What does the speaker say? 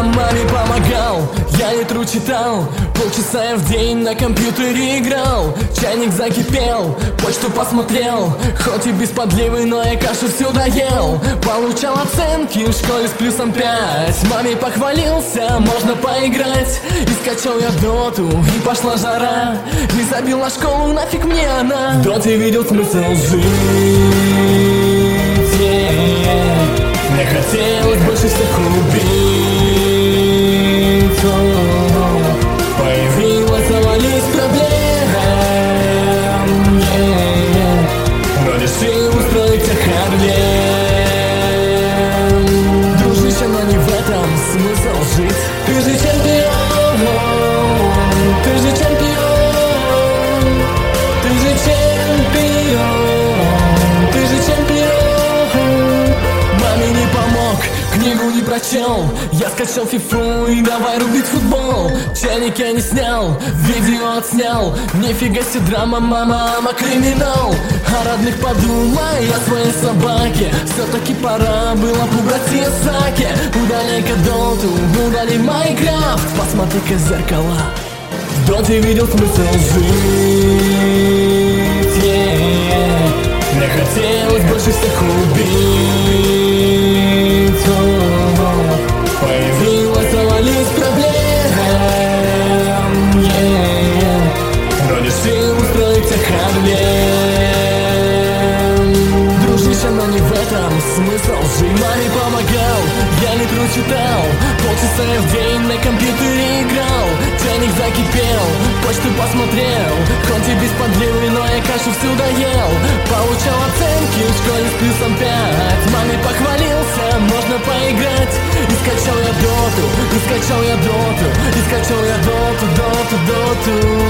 маме помогал, я литру читал, полчаса я в день на компьютере играл. Чайник закипел, почту посмотрел, хоть и без подливы, но я кашу всю доел. Получал оценки в школе с плюсом 5, маме похвалился, можно поиграть. И скачал я доту, и пошла жара, не забил на школу, нафиг мне она. В доте видел смысл жить, мне хотелось больше всех убить. Появилась завались проблем, но решил устроить Харлем. Дружище, но не в этом смысл жить. Ты же чемпион, ты же чемпион, ты же чемпион, ты же чемпион. Маме не помог, книгу не прочел, я скачал фифу и давай рубить футбол. Чайник я не снял, видео отснял, нифига себе драма, мама криминал. О родных подумай, о своей собаке, все-таки пора было убрать ее саки. Удаляй-ка доту, удали Майнкрафт, посмотри-ка в зеркала. В доте видел смысл жить, мне хотелось больше всех убить. Появилась завались проблем, но решил устроить Харлем. Дружище, но не в этом смысл жить. Маме помогал, я литру читал, полчаса я в день на компьютере играл. Чайник закипел, почту посмотрел, хоть и без подливы, но я кашу всю доел. Получал оценки в школе с плюсом 5, маме похвалился, можно поиграть. И скачал я доту, и скачал я доту, и скачал я доту.